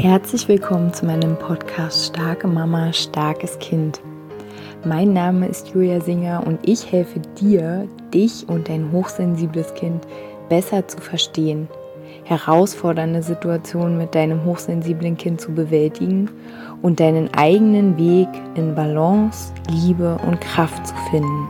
Herzlich willkommen zu meinem Podcast Starke Mama, starkes Kind. Mein Name ist Julia Singer und ich helfe dir, dich und dein hochsensibles Kind besser zu verstehen, herausfordernde Situationen mit deinem hochsensiblen Kind zu bewältigen und deinen eigenen Weg in Balance, Liebe und Kraft zu finden.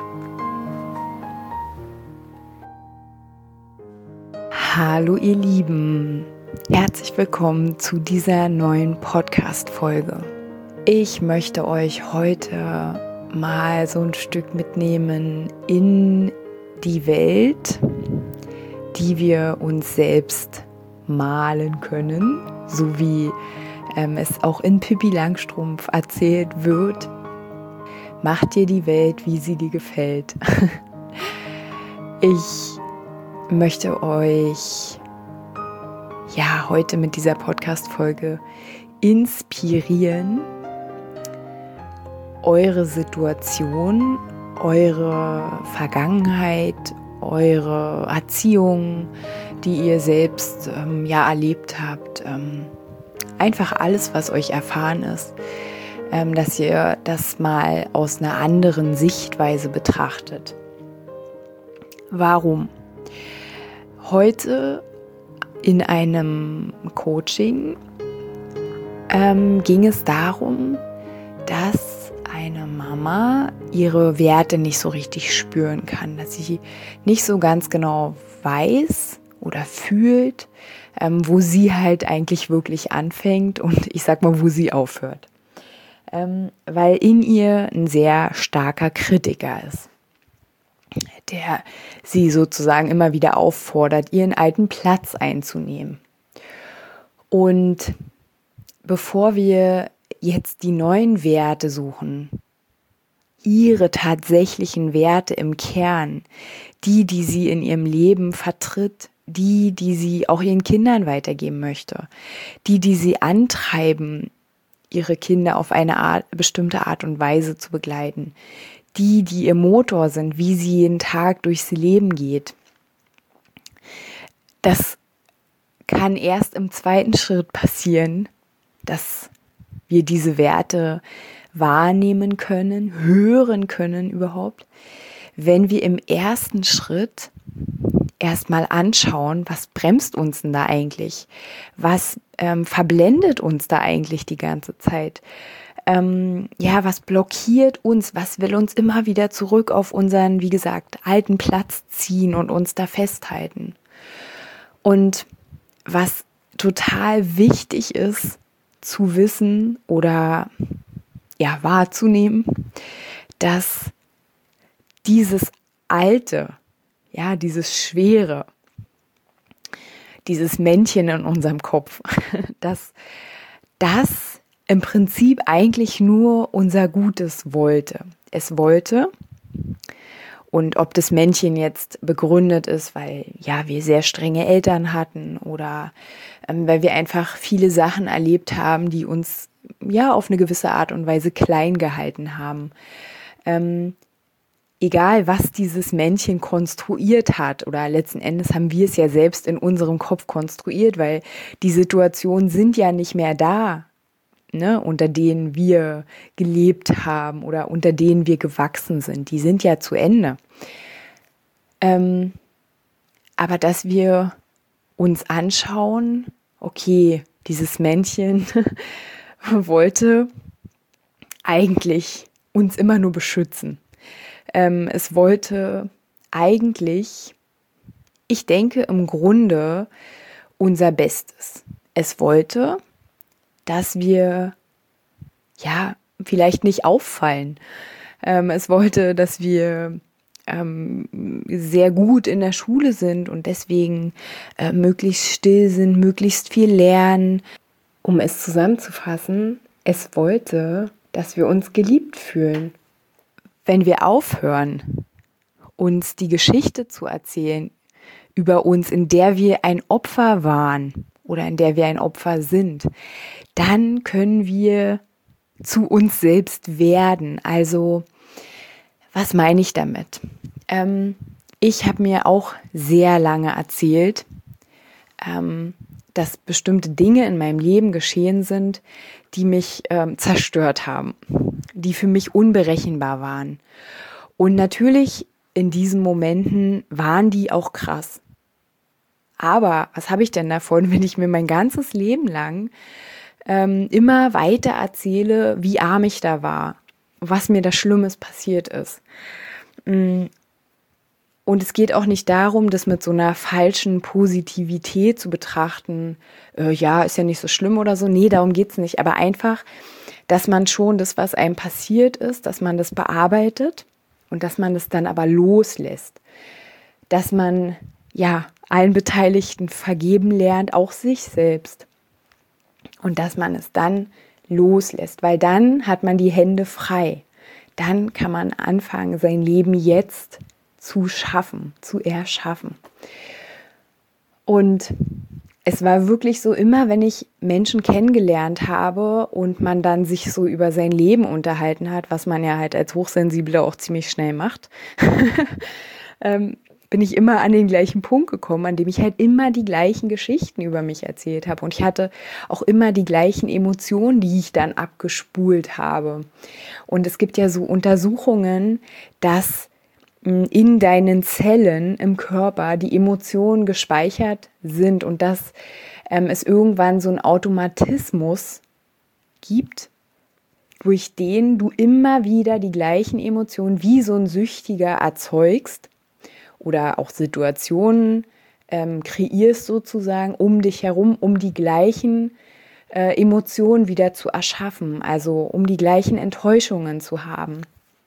Hallo ihr Lieben! Herzlich willkommen zu dieser neuen Podcast-Folge. Ich möchte euch heute mal so ein Stück mitnehmen in die Welt, die wir uns selbst malen können, so wie es auch in Pippi Langstrumpf erzählt wird. Mach dir die Welt, wie sie dir gefällt. Ich möchte euch heute mit dieser Podcast-Folge inspirieren, eure Situation, eure Vergangenheit, eure Erziehung, die ihr selbst erlebt habt, einfach alles, was euch erfahren ist, dass ihr das mal aus einer anderen Sichtweise betrachtet. Warum? Heute in einem Coaching ging es darum, dass eine Mama ihre Werte nicht so richtig spüren kann, dass sie nicht so ganz genau weiß oder fühlt, wo sie halt eigentlich wirklich anfängt und ich sag mal, wo sie aufhört. Weil in ihr ein sehr starker Kritiker ist, der sie sozusagen immer wieder auffordert, ihren alten Platz einzunehmen. Und bevor wir jetzt die neuen Werte suchen, ihre tatsächlichen Werte im Kern, die sie in ihrem Leben vertritt, die sie auch ihren Kindern weitergeben möchte, die sie antreiben, ihre Kinder auf eine bestimmte Art und Weise zu begleiten, die ihr Motor sind, wie sie jeden Tag durchs Leben geht. Das kann erst im zweiten Schritt passieren, dass wir diese Werte wahrnehmen können, hören können überhaupt, wenn wir im ersten Schritt erstmal anschauen, was bremst uns denn da eigentlich? Was verblendet uns da eigentlich die ganze Zeit? Was blockiert uns, was will uns immer wieder zurück auf unseren, wie gesagt, alten Platz ziehen und uns da festhalten. Und was total wichtig ist zu wissen oder wahrzunehmen, dass dieses Alte, dieses Schwere, dieses Männchen in unserem Kopf, dass das im Prinzip eigentlich nur unser Gutes wollte. Es wollte, und ob das Männchen jetzt begründet ist, weil wir sehr strenge Eltern hatten oder weil wir einfach viele Sachen erlebt haben, die uns auf eine gewisse Art und Weise klein gehalten haben. Egal, was dieses Männchen konstruiert hat, oder letzten Endes haben wir es ja selbst in unserem Kopf konstruiert, weil die Situationen sind ja nicht mehr da, unter denen wir gelebt haben oder unter denen wir gewachsen sind. Die sind ja zu Ende. Aber dass wir uns anschauen, okay, dieses Männchen wollte eigentlich uns immer nur beschützen. Es wollte eigentlich, ich denke im Grunde, unser Bestes. Es wollte, dass wir vielleicht nicht auffallen. Es wollte, dass wir sehr gut in der Schule sind und deswegen möglichst still sind, möglichst viel lernen. Um es zusammenzufassen, es wollte, dass wir uns geliebt fühlen. Wenn wir aufhören, uns die Geschichte zu erzählen über uns, in der wir ein Opfer waren oder in der wir ein Opfer sind, dann können wir zu uns selbst werden. Also, was meine ich damit? Ich habe mir auch sehr lange erzählt, dass bestimmte Dinge in meinem Leben geschehen sind, die mich zerstört haben, die für mich unberechenbar waren. Und natürlich in diesen Momenten waren die auch krass. Aber was habe ich denn davon, wenn ich mir mein ganzes Leben lang immer weiter erzähle, wie arm ich da war, was mir da Schlimmes passiert ist. Und es geht auch nicht darum, das mit so einer falschen Positivität zu betrachten. Ja, ist ja nicht so schlimm oder so. Nee, darum geht's nicht. Aber einfach, dass man schon das, was einem passiert ist, dass man das bearbeitet und dass man das dann aber loslässt. Dass man, ja, allen Beteiligten vergeben lernt, auch sich selbst. Und dass man es dann loslässt, weil dann hat man die Hände frei. Dann kann man anfangen, sein Leben jetzt zu schaffen, zu erschaffen. Und es war wirklich so, immer wenn ich Menschen kennengelernt habe und man dann sich so über sein Leben unterhalten hat, was man ja halt als Hochsensibler auch ziemlich schnell macht, bin ich immer an den gleichen Punkt gekommen, an dem ich halt immer die gleichen Geschichten über mich erzählt habe. Und ich hatte auch immer die gleichen Emotionen, die ich dann abgespult habe. Und es gibt ja so Untersuchungen, dass in deinen Zellen im Körper die Emotionen gespeichert sind und dass es irgendwann so einen Automatismus gibt, durch den du immer wieder die gleichen Emotionen wie so ein Süchtiger erzeugst oder auch Situationen kreierst sozusagen um dich herum, um die gleichen Emotionen wieder zu erschaffen, also um die gleichen Enttäuschungen zu haben.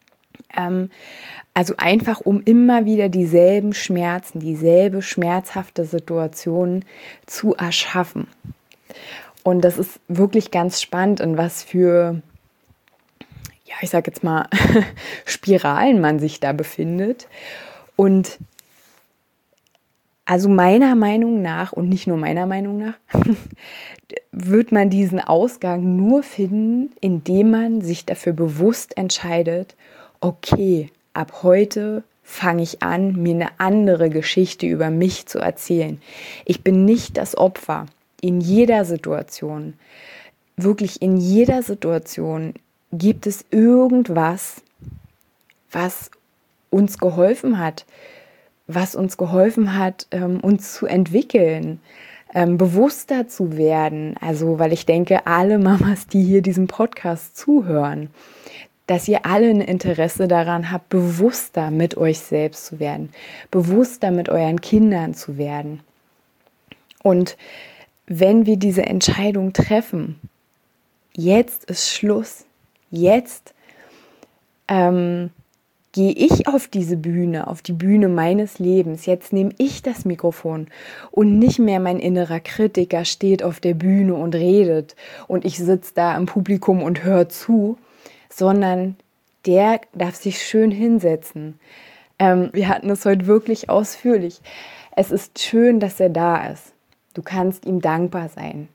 Also einfach, um immer wieder dieselben Schmerzen, dieselbe schmerzhafte Situation zu erschaffen. Und das ist wirklich ganz spannend, in was für, ja, ich sag jetzt mal, Spiralen man sich da befindet. Und also meiner Meinung nach, und nicht nur meiner Meinung nach, wird man diesen Ausgang nur finden, indem man sich dafür bewusst entscheidet, okay, ab heute fange ich an, mir eine andere Geschichte über mich zu erzählen. Ich bin nicht das Opfer. In jeder Situation, wirklich in jeder Situation gibt es irgendwas, was uns geholfen hat, uns zu entwickeln, bewusster zu werden. Also, weil ich denke, alle Mamas, die hier diesem Podcast zuhören, dass ihr alle ein Interesse daran habt, bewusster mit euch selbst zu werden, bewusster mit euren Kindern zu werden. Und wenn wir diese Entscheidung treffen, jetzt ist Schluss, jetzt gehe ich auf diese Bühne, auf die Bühne meines Lebens, jetzt nehme ich das Mikrofon und nicht mehr mein innerer Kritiker steht auf der Bühne und redet und ich sitze da im Publikum und höre zu, sondern der darf sich schön hinsetzen. Wir hatten es heute wirklich ausführlich. Es ist schön, dass er da ist. Du kannst ihm dankbar sein.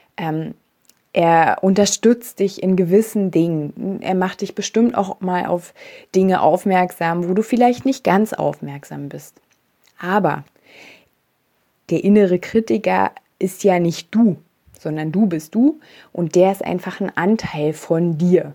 Er unterstützt dich in gewissen Dingen. Er macht dich bestimmt auch mal auf Dinge aufmerksam, wo du vielleicht nicht ganz aufmerksam bist. Aber der innere Kritiker ist ja nicht du, sondern du bist du und der ist einfach ein Anteil von dir.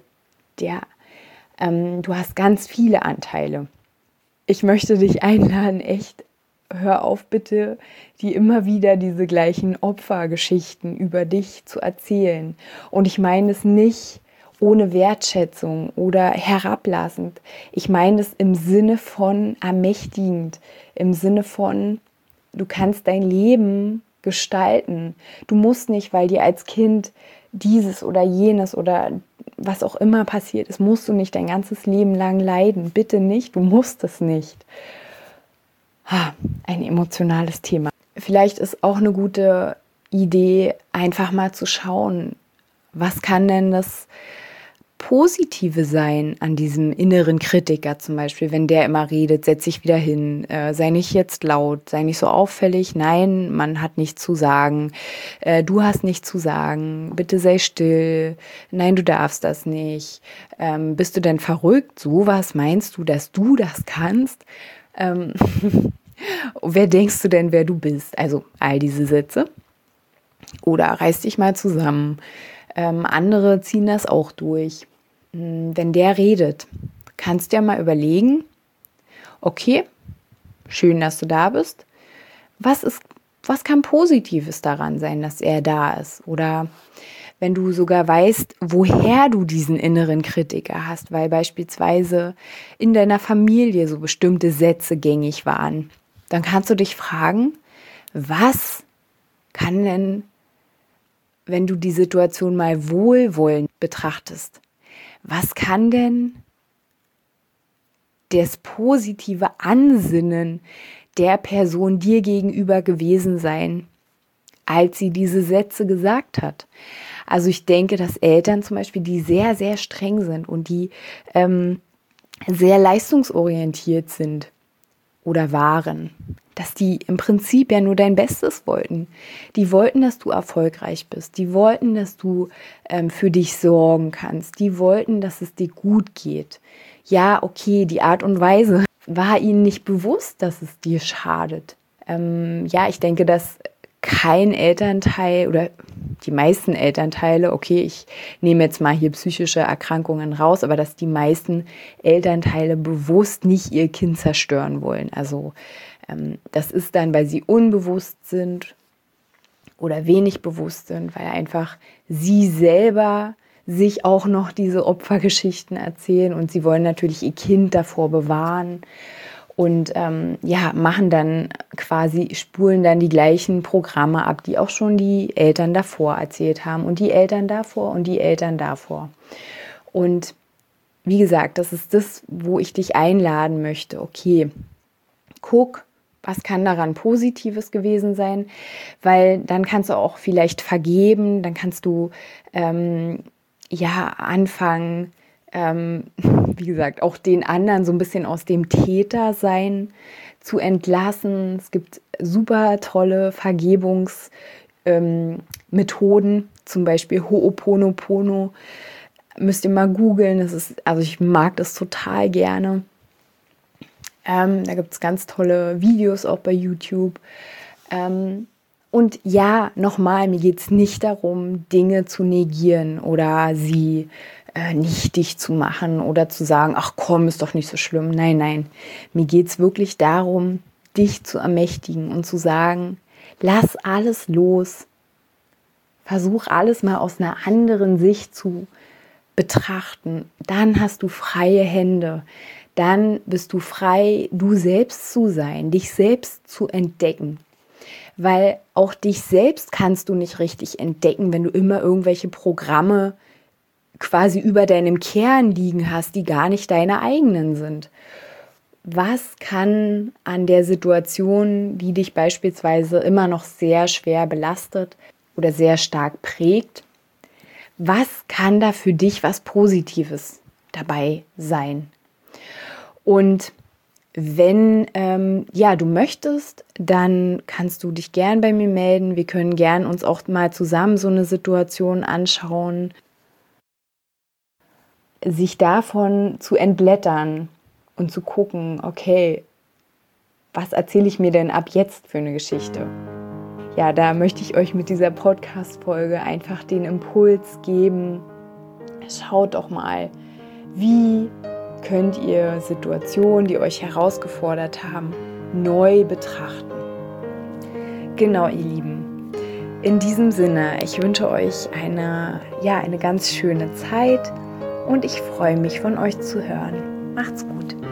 Du hast ganz viele Anteile. Ich möchte dich einladen, echt, hör auf bitte, dir immer wieder diese gleichen Opfergeschichten über dich zu erzählen. Und ich meine es nicht ohne Wertschätzung oder herablassend. Ich meine es im Sinne von ermächtigend, im Sinne von, du kannst dein Leben gestalten. Du musst nicht, weil dir als Kind dieses oder jenes oder was auch immer passiert ist, musst du nicht dein ganzes Leben lang leiden. Bitte nicht, du musst es nicht. Ein emotionales Thema. Vielleicht ist auch eine gute Idee, einfach mal zu schauen, was kann denn das Positive sein an diesem inneren Kritiker zum Beispiel, wenn der immer redet, setz dich wieder hin, sei nicht jetzt laut, sei nicht so auffällig, nein, man hat nichts zu sagen, du hast nichts zu sagen, bitte sei still, nein, du darfst das nicht, bist du denn verrückt, sowas meinst du, dass du das kannst? Wer denkst du denn, wer du bist? Also all diese Sätze. Oder reiß dich mal zusammen. Andere ziehen das auch durch. Wenn der redet, kannst du ja mal überlegen, okay, schön, dass du da bist. Was kann Positives daran sein, dass er da ist? Oder wenn du sogar weißt, woher du diesen inneren Kritiker hast, weil beispielsweise in deiner Familie so bestimmte Sätze gängig waren, dann kannst du dich fragen, was kann denn, wenn du die Situation mal wohlwollend betrachtest, was kann denn das positive Ansinnen der Person dir gegenüber gewesen sein, als sie diese Sätze gesagt hat? Also ich denke, dass Eltern zum Beispiel, die sehr, sehr streng sind und die sehr leistungsorientiert sind oder waren, dass die im Prinzip ja nur dein Bestes wollten. Die wollten, dass du erfolgreich bist. Die wollten, dass du für dich sorgen kannst. Die wollten, dass es dir gut geht. Ja, okay, die Art und Weise war ihnen nicht bewusst, dass es dir schadet. Ja, ich denke, dass kein Elternteil oder die meisten Elternteile, okay, ich nehme jetzt mal hier psychische Erkrankungen raus, aber dass die meisten Elternteile bewusst nicht ihr Kind zerstören wollen. Also das ist dann, weil sie unbewusst sind oder wenig bewusst sind, weil einfach sie selber sich auch noch diese Opfergeschichten erzählen und sie wollen natürlich ihr Kind davor bewahren. Und machen dann quasi, spulen dann die gleichen Programme ab, die auch schon die Eltern davor erzählt haben und die Eltern davor und die Eltern davor. Und wie gesagt, das ist das, wo ich dich einladen möchte. Okay, guck, was kann daran Positives gewesen sein, weil dann kannst du auch vielleicht vergeben, dann kannst du anfangen, wie gesagt, auch den anderen so ein bisschen aus dem Tätersein zu entlassen. Es gibt super tolle Vergebungsmethoden, zum Beispiel Ho'oponopono. Müsst ihr mal googeln. Also ich mag das total gerne. Da gibt es ganz tolle Videos auch bei YouTube. Und ja, nochmal, mir geht es nicht darum, Dinge zu negieren oder sie nichtig zu machen oder zu sagen, ach komm, ist doch nicht so schlimm. Nein, nein, mir geht es wirklich darum, dich zu ermächtigen und zu sagen, lass alles los. Versuch alles mal aus einer anderen Sicht zu betrachten. Dann hast du freie Hände. Dann bist du frei, du selbst zu sein, dich selbst zu entdecken. Weil auch dich selbst kannst du nicht richtig entdecken, wenn du immer irgendwelche Programme quasi über deinem Kern liegen hast, die gar nicht deine eigenen sind. Was kann an der Situation, die dich beispielsweise immer noch sehr schwer belastet oder sehr stark prägt, was kann da für dich was Positives dabei sein? Und wenn du möchtest, dann kannst du dich gern bei mir melden. Wir können gern uns auch mal zusammen so eine Situation anschauen, sich davon zu entblättern und zu gucken, okay, was erzähle ich mir denn ab jetzt für eine Geschichte? Ja, da möchte ich euch mit dieser Podcast-Folge einfach den Impuls geben. Schaut doch mal, wie könnt ihr Situationen, die euch herausgefordert haben, neu betrachten. Genau, ihr Lieben. In diesem Sinne, ich wünsche euch eine ganz schöne Zeit und ich freue mich, von euch zu hören. Macht's gut.